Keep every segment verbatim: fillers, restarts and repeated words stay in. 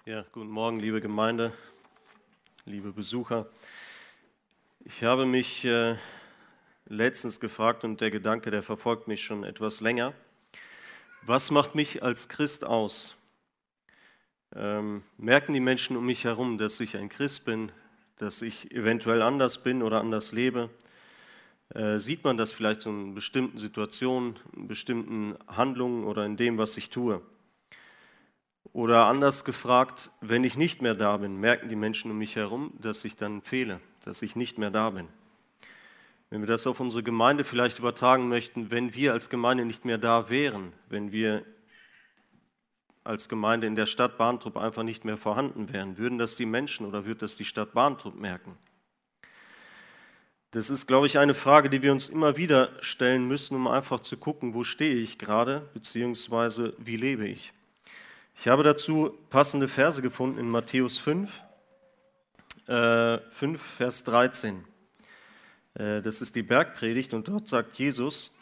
Ja, guten Morgen, liebe Gemeinde, liebe Besucher. Ich habe mich äh, letztens gefragt und der Gedanke, der verfolgt mich schon etwas länger. Was macht mich als Christ aus? Ähm, merken die Menschen um mich herum, dass ich ein Christ bin, dass ich eventuell anders bin oder anders lebe? Äh, sieht man das vielleicht so in bestimmten Situationen, in bestimmten Handlungen oder in dem, was ich tue? Oder anders gefragt, wenn ich nicht mehr da bin, merken die Menschen um mich herum, dass ich dann fehle, dass ich nicht mehr da bin. Wenn wir das auf unsere Gemeinde vielleicht übertragen möchten, wenn wir als Gemeinde nicht mehr da wären, wenn wir als Gemeinde in der Stadt Barntrup einfach nicht mehr vorhanden wären, würden das die Menschen oder würde das die Stadt Barntrup merken? Das ist, glaube ich, eine Frage, die wir uns immer wieder stellen müssen, um einfach zu gucken, wo stehe ich gerade, beziehungsweise wie lebe ich. Ich habe dazu passende Verse gefunden in Matthäus fünf, äh, fünf, Vers dreizehn. Äh, das ist die Bergpredigt und dort sagt Jesus: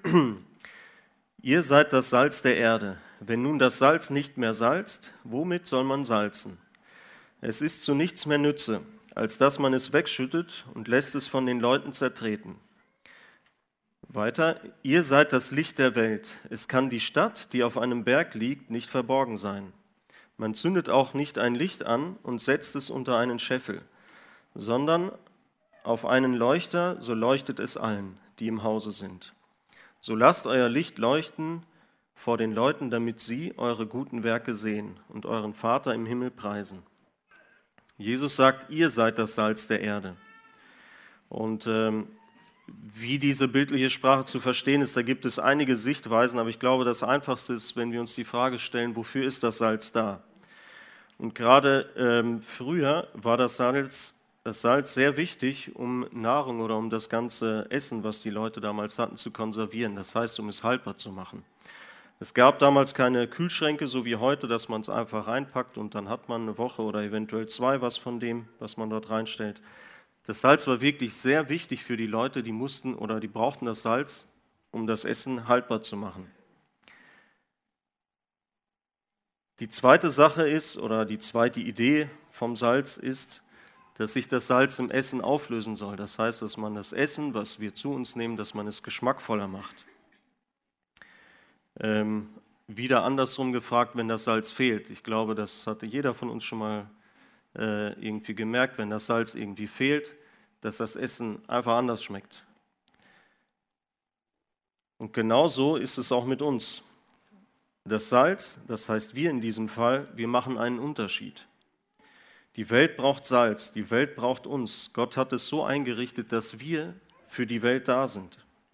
Ihr seid das Salz der Erde. Wenn nun das Salz nicht mehr salzt, womit soll man salzen? Es ist zu nichts mehr Nütze, als dass man es wegschüttet und lässt es von den Leuten zertreten. Weiter: Ihr seid das Licht der Welt. Es kann die Stadt, die auf einem Berg liegt, nicht verborgen sein. Man zündet auch nicht ein Licht an und setzt es unter einen Scheffel, sondern auf einen Leuchter, so leuchtet es allen, die im Hause sind. So lasst euer Licht leuchten vor den Leuten, damit sie eure guten Werke sehen und euren Vater im Himmel preisen. Jesus sagt, ihr seid das Salz der Erde. Und ähm, wie diese bildliche Sprache zu verstehen ist, da gibt es einige Sichtweisen, aber ich glaube, das Einfachste ist, wenn wir uns die Frage stellen, wofür ist das Salz da? Und gerade ähm, früher war das Salz, das Salz sehr wichtig, um Nahrung oder um das ganze Essen, was die Leute damals hatten, zu konservieren. Das heißt, um es haltbar zu machen. Es gab damals keine Kühlschränke, so wie heute, dass man es einfach reinpackt und dann hat man eine Woche oder eventuell zwei was von dem, was man dort reinstellt. Das Salz war wirklich sehr wichtig für die Leute, die mussten oder die brauchten das Salz, um das Essen haltbar zu machen. Die zweite Sache ist, oder die zweite Idee vom Salz ist, dass sich das Salz im Essen auflösen soll. Das heißt, dass man das Essen, was wir zu uns nehmen, dass man es geschmackvoller macht. Ähm, wieder andersrum gefragt, wenn das Salz fehlt. Ich glaube, das hatte jeder von uns schon mal äh, irgendwie gemerkt, wenn das Salz irgendwie fehlt, dass das Essen einfach anders schmeckt. Und genauso ist es auch mit uns. Das Salz, das heißt wir in diesem Fall, wir machen einen Unterschied. Die Welt braucht Salz, die Welt braucht uns. Gott hat es so eingerichtet, dass wir für die Welt da sind.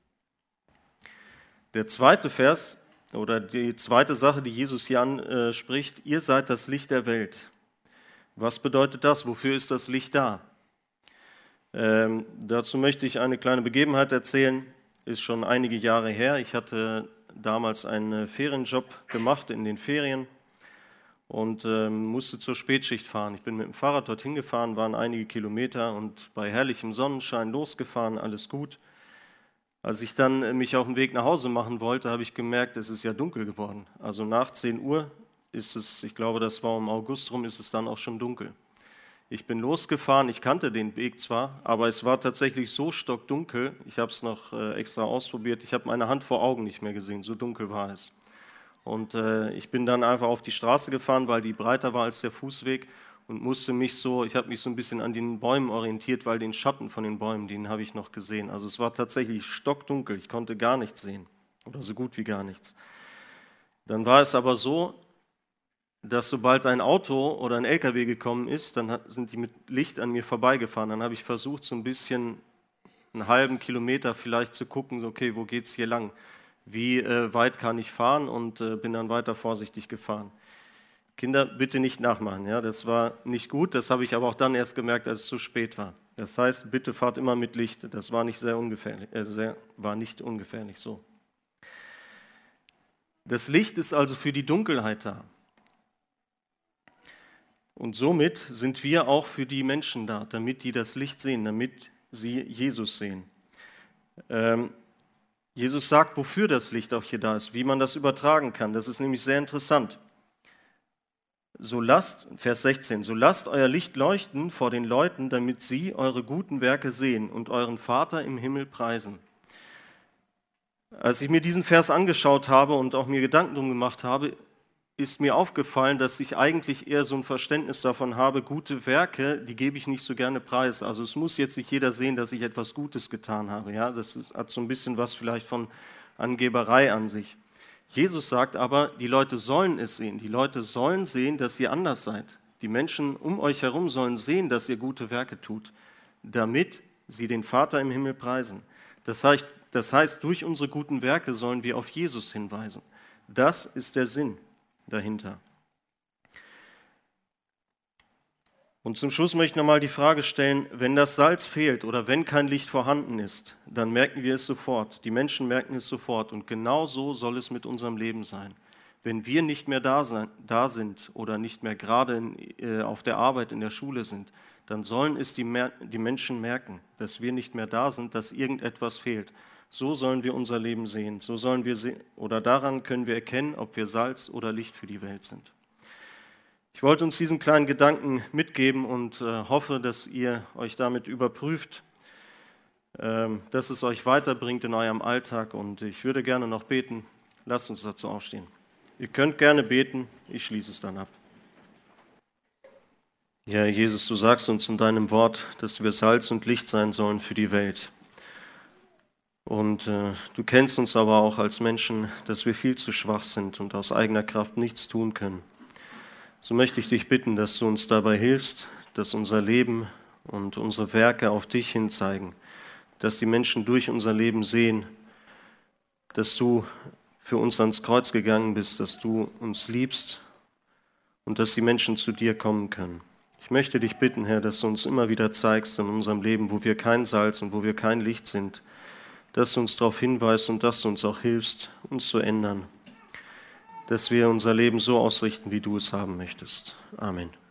Der zweite Vers oder die zweite Sache, die Jesus hier anspricht, ihr seid das Licht der Welt. Was bedeutet das? Wofür ist das Licht da? Ähm, dazu möchte ich eine kleine Begebenheit erzählen. Ist schon einige Jahre her. Ich hatte damals einen Ferienjob gemacht in den Ferien und ähm, musste zur Spätschicht fahren. Ich bin mit dem Fahrrad dorthin gefahren, waren einige Kilometer und bei herrlichem Sonnenschein losgefahren, alles gut. Als ich dann mich auf den Weg nach Hause machen wollte, habe ich gemerkt, es ist ja dunkel geworden. Also nach zehn Uhr ist es, ich glaube, das war im August rum, ist es dann auch schon dunkel. Ich bin losgefahren, ich kannte den Weg zwar, aber es war tatsächlich so stockdunkel, ich habe es noch äh, extra ausprobiert, ich habe meine Hand vor Augen nicht mehr gesehen, so dunkel war es. Und äh, ich bin dann einfach auf die Straße gefahren, weil die breiter war als der Fußweg und musste mich so, ich habe mich so ein bisschen an den Bäumen orientiert, weil den Schatten von den Bäumen, den habe ich noch gesehen. Also es war tatsächlich stockdunkel, ich konnte gar nichts sehen oder so gut wie gar nichts. Dann war es aber so, dass sobald ein Auto oder ein L K W gekommen ist, dann sind die mit Licht an mir vorbeigefahren. Dann habe ich versucht, so ein bisschen einen halben Kilometer vielleicht zu gucken, okay, wo geht es hier lang? Wie äh, weit kann ich fahren? Und äh, bin dann weiter vorsichtig gefahren. Kinder, bitte nicht nachmachen, ja, das war nicht gut, das habe ich aber auch dann erst gemerkt, als es zu spät war. Das heißt, bitte fahrt immer mit Licht, das war nicht sehr ungefährlich, äh, sehr, war nicht ungefährlich so. Das Licht ist also für die Dunkelheit da. Und somit sind wir auch für die Menschen da, damit die das Licht sehen, damit sie Jesus sehen. Ähm, Jesus sagt, wofür das Licht auch hier da ist, wie man das übertragen kann. Das ist nämlich sehr interessant. So lasst, Vers sechzehn, so lasst euer Licht leuchten vor den Leuten, damit sie eure guten Werke sehen und euren Vater im Himmel preisen. Als ich mir diesen Vers angeschaut habe und auch mir Gedanken drum gemacht habe, ist mir aufgefallen, dass ich eigentlich eher so ein Verständnis davon habe, gute Werke, die gebe ich nicht so gerne preis. Also es muss jetzt nicht jeder sehen, dass ich etwas Gutes getan habe. Ja, das hat so ein bisschen was vielleicht von Angeberei an sich. Jesus sagt aber, die Leute sollen es sehen. Die Leute sollen sehen, dass ihr anders seid. Die Menschen um euch herum sollen sehen, dass ihr gute Werke tut, damit sie den Vater im Himmel preisen. Das heißt, das heißt, durch unsere guten Werke sollen wir auf Jesus hinweisen. Das ist der Sinn dahinter. Und zum Schluss möchte ich nochmal die Frage stellen, wenn das Salz fehlt oder wenn kein Licht vorhanden ist, dann merken wir es sofort. Die Menschen merken es sofort. Und genau so soll es mit unserem Leben sein. Wenn wir nicht mehr da, sein, da sind oder nicht mehr gerade in, äh, auf der Arbeit, in der Schule sind, dann sollen es die, die Menschen merken, dass wir nicht mehr da sind, dass irgendetwas fehlt. So sollen wir unser Leben sehen. So sollen wir se- oder daran können wir erkennen, ob wir Salz oder Licht für die Welt sind. Ich wollte uns diesen kleinen Gedanken mitgeben und äh, hoffe, dass ihr euch damit überprüft, ähm, dass es euch weiterbringt in eurem Alltag. Und ich würde gerne noch beten. Lasst uns dazu aufstehen. Ihr könnt gerne beten, ich schließe es dann ab. Ja, Jesus, du sagst uns in deinem Wort, dass wir Salz und Licht sein sollen für die Welt. Und äh, du kennst uns aber auch als Menschen, dass wir viel zu schwach sind und aus eigener Kraft nichts tun können. So möchte ich dich bitten, dass du uns dabei hilfst, dass unser Leben und unsere Werke auf dich hin zeigen, dass die Menschen durch unser Leben sehen, dass du für uns ans Kreuz gegangen bist, dass du uns liebst und dass die Menschen zu dir kommen können. Ich möchte dich bitten, Herr, dass du uns immer wieder zeigst in unserem Leben, wo wir kein Salz und wo wir kein Licht sind, dass du uns darauf hinweist und dass du uns auch hilfst, uns zu ändern, dass wir unser Leben so ausrichten, wie du es haben möchtest. Amen.